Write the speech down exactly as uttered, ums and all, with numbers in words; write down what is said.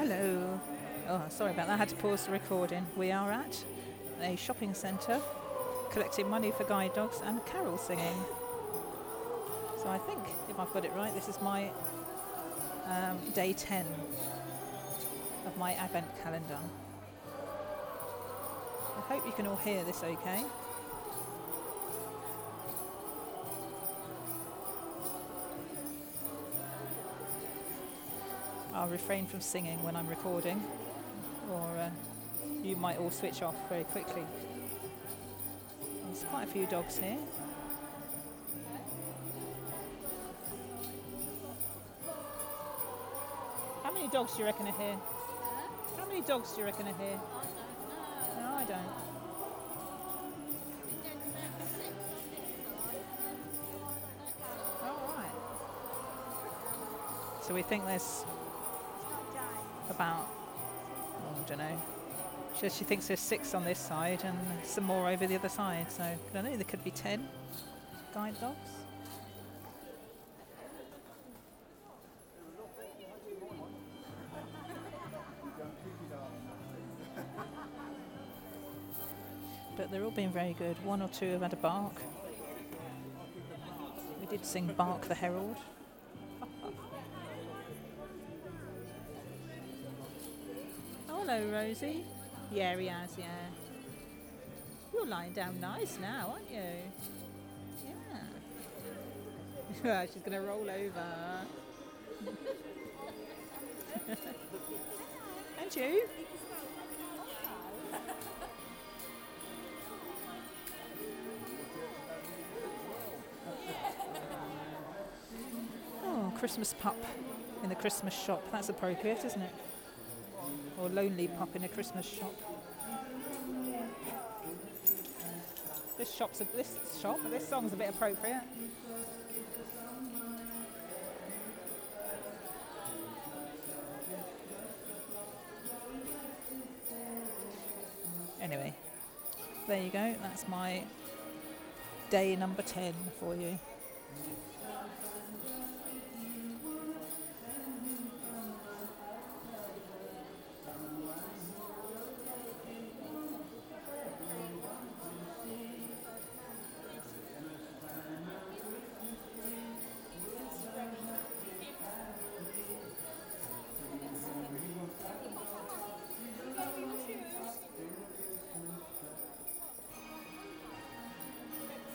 Hello. Oh, sorry about that. I had to pause the recording. We are at a shopping centre collecting money for guide dogs and carol singing. So I think, if I've got it right, this is my um, day ten of my advent calendar. I hope you can all hear this okay. I'll refrain from singing when I'm recording, or uh, you might all switch off very quickly. There's quite a few dogs here. How many dogs do you reckon are here? How many dogs do you reckon are here? No, I don't. Oh, right. So we think there's about, oh, I don't know. She, she thinks there's six on this side and some more over the other side. So I don't know, there could be ten guide dogs. But they're all being very good. One or two have had a bark. We did sing Bark the Herald. Oh, hello, Rosie. Yeah, he has, yeah. You're lying down nice now, aren't you? Yeah. She's going to roll over. And you? Oh, Christmas pup in the Christmas shop. That's appropriate, isn't it? Or lonely pup in a Christmas shop. This shop's a, this shop, this song's a bit appropriate. Anyway, there you go. That's my day number ten for you.